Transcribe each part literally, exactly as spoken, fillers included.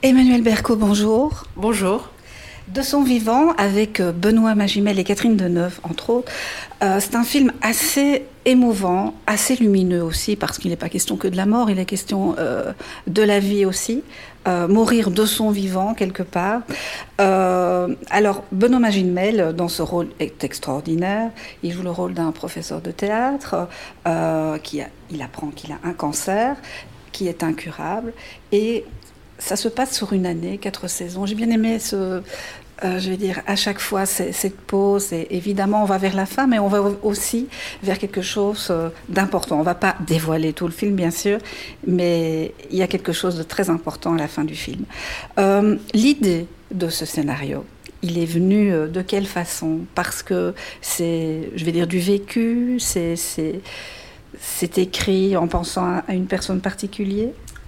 Emmanuelle Berco, bonjour. Bonjour. De son vivant, avec Benoît Magimel et Catherine Deneuve, entre autres, euh, c'est un film assez émouvant, assez lumineux aussi, parce qu'il n'est pas question que de la mort, il est question euh, de la vie aussi, euh, mourir de son vivant quelque part. Euh, alors, Benoît Magimel, dans ce rôle, est extraordinaire. Il joue le rôle d'un professeur de théâtre, euh, qui a, il apprend qu'il a un cancer, qui est incurable, et ça se passe sur une année, quatre saisons. J'ai bien aimé ce, euh, je vais dire, à chaque fois cette pause. Et évidemment, on va vers la fin, mais on va aussi vers quelque chose d'important. On ne va pas dévoiler tout le film, bien sûr, mais il y a quelque chose de très important à la fin du film. Euh, l'idée de ce scénario, il est venu de quelle façon? Parce que c'est, je vais dire, du vécu, c'est, c'est, c'est écrit en pensant à une personne particulière?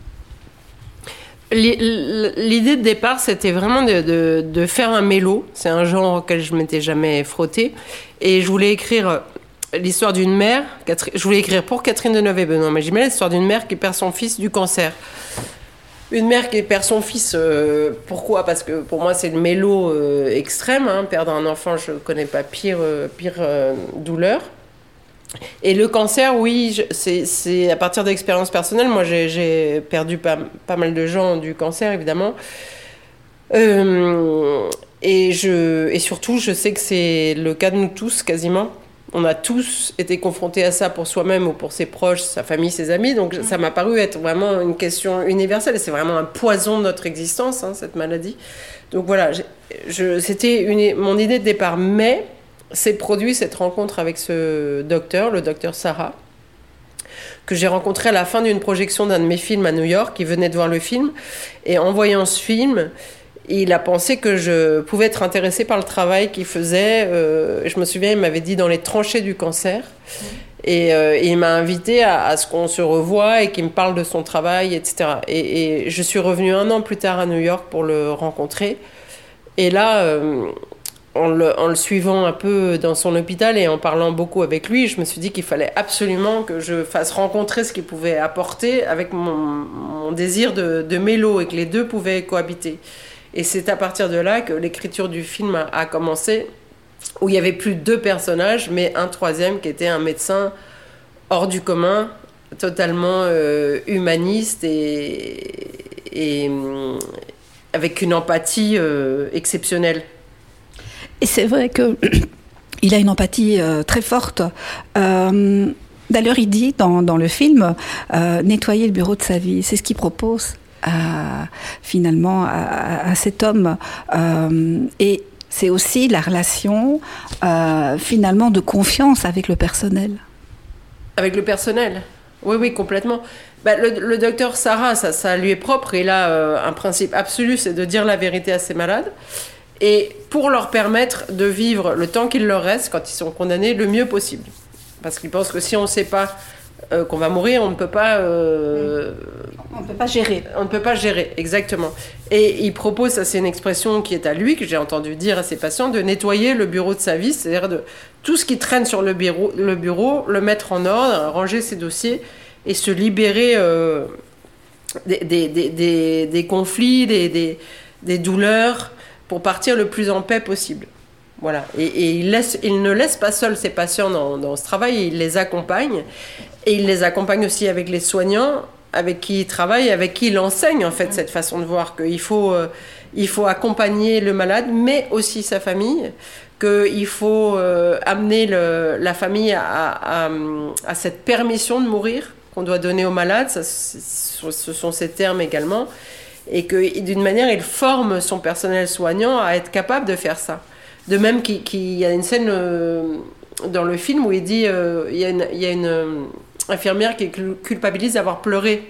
L'idée de départ, c'était vraiment de, de, de faire un mélo. C'est un genre auquel je ne m'étais jamais frottée. Et je voulais écrire l'histoire d'une mère. Je voulais écrire pour Catherine Deneuve et Benoît Magimel l'histoire d'une mère qui perd son fils du cancer. Une mère qui perd son fils, euh, pourquoi? Parce que pour moi, c'est le mélo euh, extrême. Hein. Perdre un enfant, je ne connais pas pire, euh, pire euh, douleur. Et le cancer, oui, je, c'est, c'est à partir d'expériences personnelles. Moi, j'ai, j'ai perdu pas, pas mal de gens du cancer, évidemment. Euh, et, je, et surtout, je sais que c'est le cas de nous tous, quasiment. On a tous été confrontés à ça pour soi-même ou pour ses proches, sa famille, ses amis. Donc, ça m'a paru être vraiment une question universelle. Et c'est vraiment un poison de notre existence, hein, cette maladie. Donc, voilà, je, c'était une, mon idée de départ. Mais s'est produit cette rencontre avec ce docteur, le docteur Sarah, que j'ai rencontré à la fin d'une projection d'un de mes films à New York. Il venait de voir le film. Et en voyant ce film, il a pensé que je pouvais être intéressée par le travail qu'il faisait. Euh, je me souviens, il m'avait dit dans les tranchées du cancer. Mmh. Et, euh, et il m'a invité à, à ce qu'on se revoie et qu'il me parle de son travail, et cetera. Et, et je suis revenue un an plus tard à New York pour le rencontrer. Et là... Euh, En le, en le suivant un peu dans son hôpital et en parlant beaucoup avec lui, je me suis dit qu'il fallait absolument que je fasse rencontrer ce qu'il pouvait apporter avec mon, mon désir de, de mélo et que les deux pouvaient cohabiter. Et c'est à partir de là que l'écriture du film a, a commencé, où il y avait plus deux personnages, mais un troisième qui était un médecin hors du commun, totalement euh, humaniste et, et euh, avec une empathie euh, exceptionnelle. Et c'est vrai qu'il a une empathie euh, très forte. Euh, d'ailleurs, il dit dans, dans le film euh, nettoyer le bureau de sa vie. C'est ce qu'il propose à, finalement à, à cet homme. Euh, et c'est aussi la relation euh, finalement de confiance avec le personnel. Avec le personnel, oui, oui, complètement. Bah, le, le docteur Sarah, ça, ça lui est propre. Il a euh, un principe absolu, c'est de dire la vérité à ses malades. Et pour leur permettre de vivre le temps qu'il leur reste, quand ils sont condamnés, le mieux possible. Parce qu'ils pensent que si on ne sait pas euh, qu'on va mourir, on ne peut pas... Euh, on ne peut pas gérer. On ne peut pas gérer, exactement. Et il propose, ça c'est une expression qui est à lui, que j'ai entendu dire à ses patients, de nettoyer le bureau de sa vie, c'est-à-dire de tout ce qui traîne sur le bureau, le, bureau, le mettre en ordre, ranger ses dossiers et se libérer euh, des, des, des, des, des conflits, des, des, des douleurs, pour partir le plus en paix possible. Voilà. Et, et il, laisse, il ne laisse pas seul ses patients dans, dans ce travail, il les accompagne. Et il les accompagne aussi avec les soignants, avec qui il travaille, avec qui il enseigne, en fait, cette façon de voir qu'il faut, euh, il faut accompagner le malade, mais aussi sa famille, qu'il faut euh, amener le, la famille à, à, à cette permission de mourir qu'on doit donner aux malades. Ça, ce sont ces termes également. Et que d'une manière, il forme son personnel soignant à être capable de faire ça. De même qu'il, qu'il y a une scène euh, dans le film où il dit euh, il y a une, il y a une euh, infirmière qui culpabilise d'avoir pleuré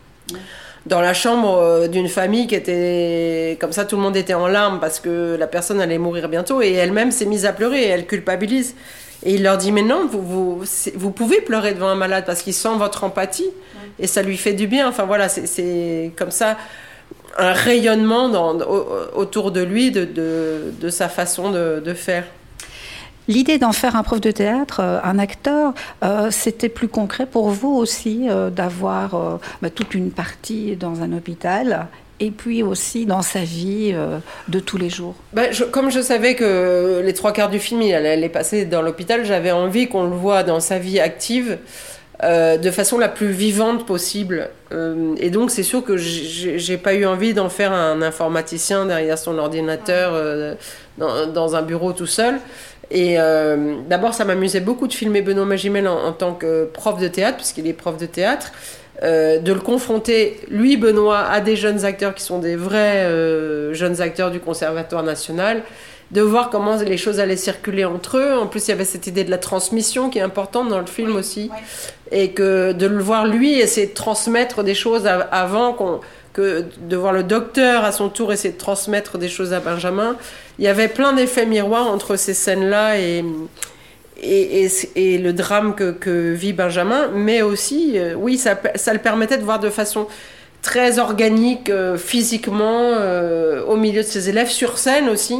dans la chambre euh, d'une famille qui était comme ça, tout le monde était en larmes parce que la personne allait mourir bientôt et elle-même s'est mise à pleurer et elle culpabilise. Et il leur dit, mais non, vous, vous, vous pouvez pleurer devant un malade parce qu'il sent votre empathie et ça lui fait du bien. Enfin voilà, c'est, c'est comme ça un rayonnement dans, autour de lui, de, de, de sa façon de, de faire. L'idée d'en faire un prof de théâtre, un acteur, euh, c'était plus concret pour vous aussi, euh, d'avoir euh, bah, toute une partie dans un hôpital et puis aussi dans sa vie euh, de tous les jours. Ben, je, comme je savais que les trois quarts du film, il allait passer dans l'hôpital, j'avais envie qu'on le voit dans sa vie active euh, de façon la plus vivante possible. Euh, et donc, c'est sûr que j'ai, j'ai pas eu envie d'en faire un informaticien derrière son ordinateur euh, dans, dans un bureau tout seul. Et euh, d'abord, ça m'amusait beaucoup de filmer Benoît Magimel en, en tant que prof de théâtre, puisqu'il est prof de théâtre. Euh, de le confronter, lui, Benoît, à des jeunes acteurs qui sont des vrais euh, jeunes acteurs du Conservatoire national, de voir comment les choses allaient circuler entre eux. En plus, il y avait cette idée de la transmission qui est importante dans le film oui, aussi. Oui. Et que de le voir, lui, essayer de transmettre des choses avant qu'on... que de voir le docteur, à son tour, essayer de transmettre des choses à Benjamin. Il y avait plein d'effets miroirs entre ces scènes-là et... Et, et, et le drame que, que vit Benjamin, mais aussi, euh, oui, ça, ça le permettait de voir de façon très organique, euh, physiquement, euh, au milieu de ses élèves, sur scène aussi.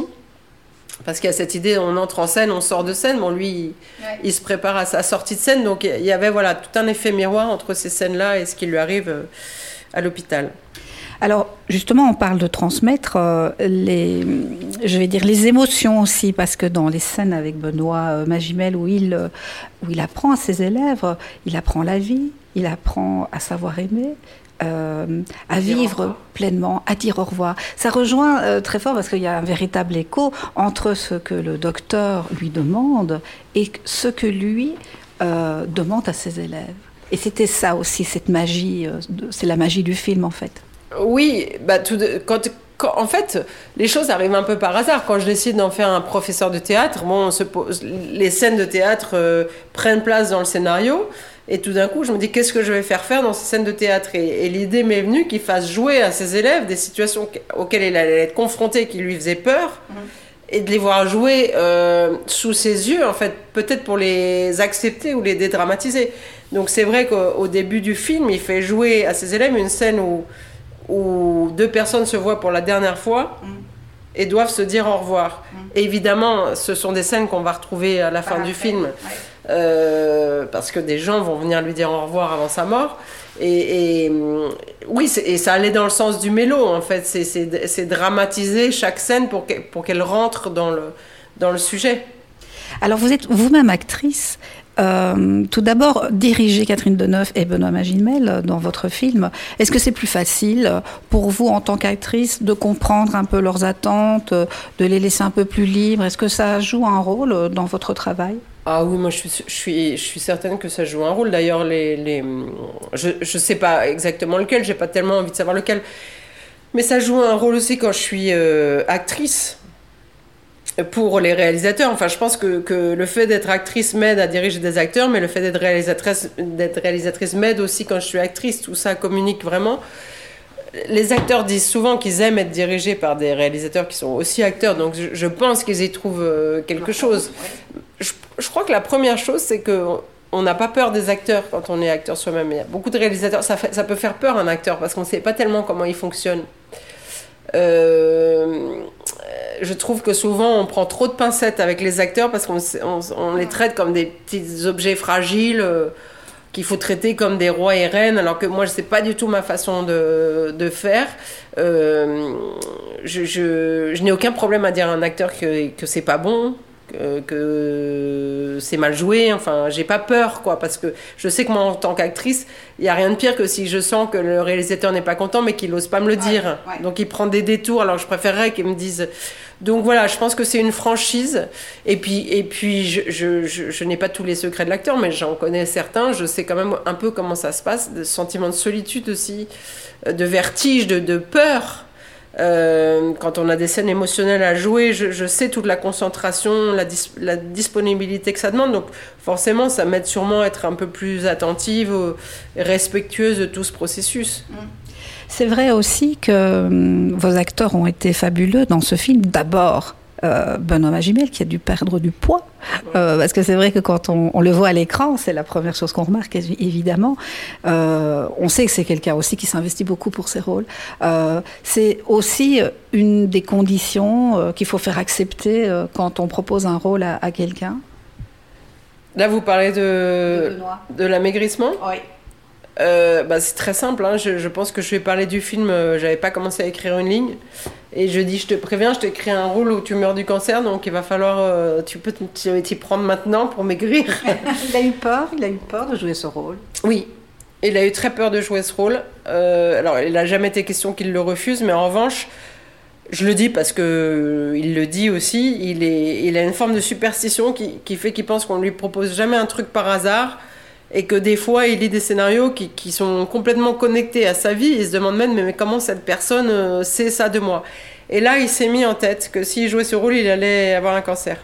Parce qu'il y a cette idée, on entre en scène, on sort de scène. Bon, lui, il, ouais. il se prépare à sa sortie de scène. Donc, il y avait voilà, tout un effet miroir entre ces scènes-là et ce qui lui arrive euh, à l'hôpital. Alors, justement, on parle de transmettre euh, les, je vais dire, les émotions aussi, parce que dans les scènes avec Benoît euh, Magimel, où il, euh, où il apprend à ses élèves, il apprend la vie, il apprend à savoir aimer, euh, à vivre pleinement, à dire au revoir. Ça rejoint euh, très fort, parce qu'il y a un véritable écho entre ce que le docteur lui demande et ce que lui euh, demande à ses élèves. Et c'était ça aussi, cette magie, euh, de, c'est la magie du film, en fait. Oui, bah tout de, quand, quand, en fait, les choses arrivent un peu par hasard. Quand je décide d'en faire un professeur de théâtre, bon, on se pose, les scènes de théâtre euh, prennent place dans le scénario. Et tout d'un coup, je me dis, qu'est-ce que je vais faire faire dans ces scènes de théâtre ? Et, et l'idée m'est venue qu'il fasse jouer à ses élèves des situations auxquelles il allait être confronté, qui lui faisaient peur. Mmh. Et de les voir jouer euh, sous ses yeux, en fait, peut-être pour les accepter ou les dédramatiser. Donc c'est vrai qu'au au début du film, il fait jouer à ses élèves une scène où... où deux personnes se voient pour la dernière fois mmh. et doivent se dire au revoir. Mmh. Et évidemment, ce sont des scènes qu'on va retrouver à la fin ah, du film, ouais. euh, parce que des gens vont venir lui dire au revoir avant sa mort. Et, et oui, et ça allait dans le sens du mélo, en fait. C'est, c'est, c'est dramatiser chaque scène pour qu'elle, pour qu'elle rentre dans le, dans le sujet. Alors, vous êtes vous-même actrice. Euh, tout d'abord, diriger Catherine Deneuve et Benoît Magimel dans votre film, est-ce que c'est plus facile pour vous en tant qu'actrice de comprendre un peu leurs attentes, de les laisser un peu plus libres ? Est-ce que ça joue un rôle dans votre travail ? Ah oui, moi je suis, je suis, je suis certaine que ça joue un rôle. D'ailleurs, les, les, je ne sais pas exactement lequel, j'ai pas tellement envie de savoir lequel, mais ça joue un rôle aussi quand je suis euh, actrice. Pour les réalisateurs, enfin, je pense que, que le fait d'être actrice m'aide à diriger des acteurs, mais le fait d'être réalisatrice, d'être réalisatrice m'aide aussi quand je suis actrice. Tout ça communique vraiment. Les acteurs disent souvent qu'ils aiment être dirigés par des réalisateurs qui sont aussi acteurs, donc je, je pense qu'ils y trouvent quelque chose. Je, je crois que la première chose, c'est qu'on n'a pas peur des acteurs quand on est acteur soi-même. Il y a beaucoup de réalisateurs, ça, fait, ça peut faire peur un acteur, parce qu'on ne sait pas tellement comment il fonctionne. Euh, je trouve que souvent on prend trop de pincettes avec les acteurs parce qu'on on, on les traite comme des petits objets fragiles euh, qu'il faut traiter comme des rois et reines, alors que moi c'est pas du tout ma façon de, de faire. Euh, je, je, je n'ai aucun problème à dire à un acteur que, que c'est pas bon, que, que c'est mal joué, enfin j'ai pas peur quoi, parce que je sais que moi en tant qu'actrice il y a rien de pire que si je sens que le réalisateur n'est pas content mais qu'il n'ose pas me le dire, ouais, ouais. Donc il prend des détours, alors je préférerais qu'il me dise. Donc voilà, je pense que c'est une franchise, et puis, et puis je, je, je, je n'ai pas tous les secrets de l'acteur, mais j'en connais certains, je sais quand même un peu comment ça se passe, de sentiment de solitude aussi, de vertige, de, de peur. Euh, quand on a des scènes émotionnelles à jouer, je, je sais toute la concentration, la, dis, la disponibilité que ça demande, donc forcément ça m'aide sûrement à être un peu plus attentive et respectueuse de tout ce processus. Mmh. C'est vrai aussi que euh, vos acteurs ont été fabuleux dans ce film. D'abord, euh, Benoît Magimel qui a dû perdre du poids, euh, parce que c'est vrai que quand on, on le voit à l'écran, c'est la première chose qu'on remarque, évidemment. Euh, on sait que c'est quelqu'un aussi qui s'investit beaucoup pour ses rôles. Euh, c'est aussi une des conditions euh, qu'il faut faire accepter euh, quand on propose un rôle à, à quelqu'un. Là, vous parlez de, de, de l'amaigrissement ? Oui. Euh, bah, c'est très simple, hein. je, je pense que je vais parler du film, euh, j'avais pas commencé à écrire une ligne, et je dis, je te préviens, je t'écris un rôle où tu meurs du cancer, donc il va falloir, euh, tu peux t'y prendre maintenant pour maigrir. Il a eu peur, il a eu peur de jouer ce rôle. Oui, il a eu très peur de jouer ce rôle, euh, alors il n'a jamais été question qu'il le refuse, mais en revanche, je le dis parce que euh, il le dit aussi, il, est, il a une forme de superstition qui, qui fait qu'il pense qu'on lui propose jamais un truc par hasard, et que des fois, il lit des scénarios qui, qui sont complètement connectés à sa vie. Il se demande même, mais comment cette personne euh, sait ça de moi? Et là, il s'est mis en tête que s'il jouait ce rôle, il allait avoir un cancer.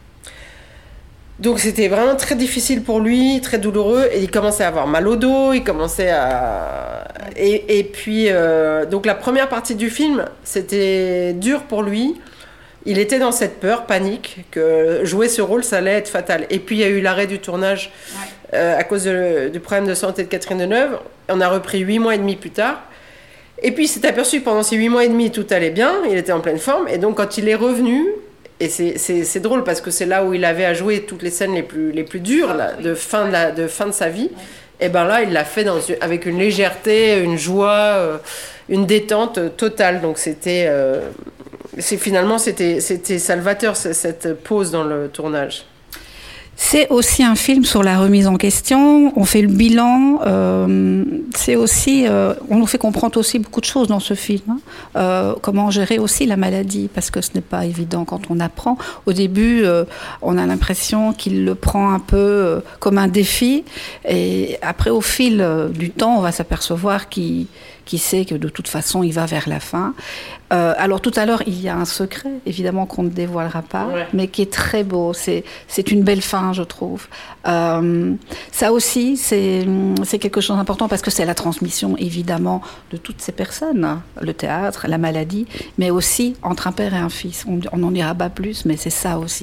Donc, c'était vraiment très difficile pour lui, très douloureux. Et il commençait à avoir mal au dos, il commençait à... Et, et puis, euh, donc la première partie du film, c'était dur pour lui. Il était dans cette peur, panique, que jouer ce rôle, ça allait être fatal. Et puis, il y a eu l'arrêt du tournage. Ouais. Euh, à cause de, du problème de santé de Catherine Deneuve. On a repris huit mois et demi plus tard. Et puis il s'est aperçu que pendant ces huit mois et demi, tout allait bien, il était en pleine forme. Et donc quand il est revenu, et c'est, c'est, c'est drôle parce que c'est là où il avait à jouer toutes les scènes les plus, les plus dures là, de, fin de, la, de fin de sa vie, et bien là, il l'a fait dans, avec une légèreté, une joie, euh, une détente totale. Donc c'était... Euh, c'est, finalement, c'était, c'était salvateur cette pause dans le tournage. C'est aussi un film sur la remise en question, on fait le bilan, euh, c'est aussi, euh, on nous fait comprendre aussi beaucoup de choses dans ce film, hein. euh, comment gérer aussi la maladie, parce que ce n'est pas évident quand on apprend. Au début, euh, on a l'impression qu'il le prend un peu euh, comme un défi, et après au fil euh, du temps, on va s'apercevoir qu'il qui sait que de toute façon, il va vers la fin. Euh, alors tout à l'heure, il y a un secret, évidemment qu'on ne dévoilera pas, ouais. mais qui est très beau. C'est, c'est une belle fin, je trouve. Euh, ça aussi, c'est, c'est quelque chose d'important parce que c'est la transmission, évidemment, de toutes ces personnes. Le théâtre, la maladie, mais aussi entre un père et un fils. On n'en dira pas plus, mais c'est ça aussi.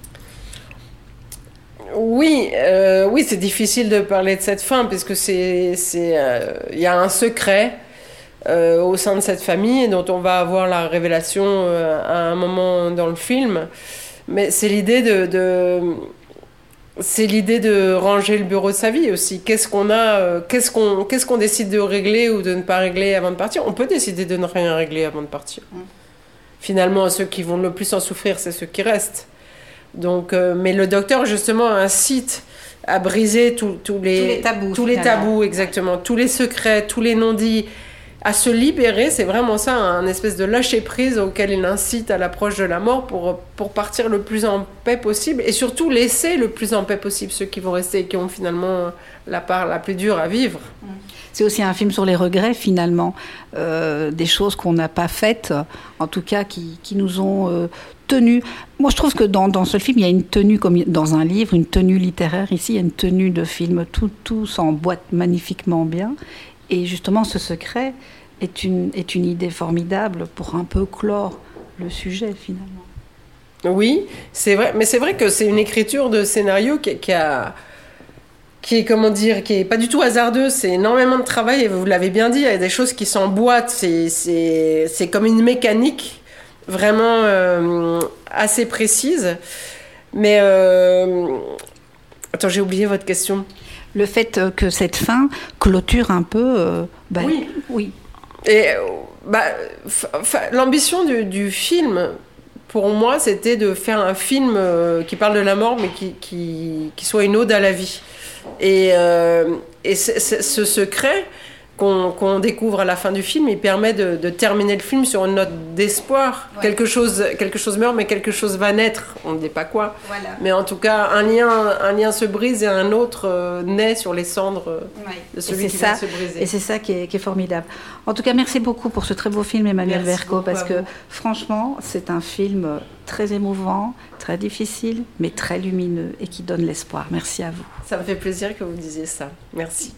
Oui, euh, oui, c'est difficile de parler de cette fin parce que c'est, c'est, euh, y a un secret euh, au sein de cette famille dont on va avoir la révélation euh, à un moment dans le film. Mais c'est l'idée de, de, c'est l'idée de ranger le bureau de sa vie aussi. Qu'est-ce qu'on a, euh, qu'est-ce qu'on, qu'est-ce qu'on décide de régler ou de ne pas régler avant de partir? On peut décider de ne rien régler avant de partir. Mmh. Finalement, ceux qui vont le plus en souffrir, c'est ceux qui restent. Donc, euh, mais le docteur justement incite à briser tous tout les, tous les tabous, tous les tabous exactement, tous les secrets, tous les non-dits, à se libérer. C'est vraiment ça, un espèce de lâcher prise auquel il incite à l'approche de la mort pour pour partir le plus en paix possible et surtout laisser le plus en paix possible ceux qui vont rester et qui ont finalement la part la plus dure à vivre. C'est aussi un film sur les regrets, finalement, euh, des choses qu'on n'a pas faites, en tout cas qui, qui nous ont euh, tenus. Moi, je trouve que dans, dans ce film, il y a une tenue, comme dans un livre, une tenue littéraire. Ici, il y a une tenue de film, tout, tout s'emboîte magnifiquement bien. Et justement, ce secret est une, est une idée formidable pour un peu clore le sujet, finalement. Oui, c'est vrai, mais c'est vrai que c'est une écriture de scénario qui, qui a... qui est, comment dire, qui est pas du tout hasardeuse, c'est énormément de travail, et vous l'avez bien dit, il y a des choses qui s'emboîtent, c'est, c'est, c'est comme une mécanique vraiment euh, assez précise. Mais, euh... attends, j'ai oublié votre question. Le fait que cette fin clôture un peu... Euh, bah, oui. Oui. Et bah, f- f- l'ambition du, du film, pour moi, c'était de faire un film euh, qui parle de la mort, mais qui, qui, qui soit une ode à la vie. Et, euh, et c- c- ce secret qu'on, qu'on découvre à la fin du film, il permet de, de terminer le film sur une note d'espoir. Ouais. Quelque chose, quelque chose meurt, mais quelque chose va naître. On ne dit pas quoi. Voilà. Mais en tout cas, un lien, un lien se brise et un autre euh, naît sur les cendres euh, ouais. de celui qui vient de se briser. Et c'est ça qui est, qui est formidable. En tout cas, merci beaucoup pour ce très beau film, Emmanuelle Vercot, parce que franchement, c'est un film très émouvant, très difficile, mais très lumineux et qui donne l'espoir. Merci à vous. Ça me fait plaisir que vous disiez ça. Merci.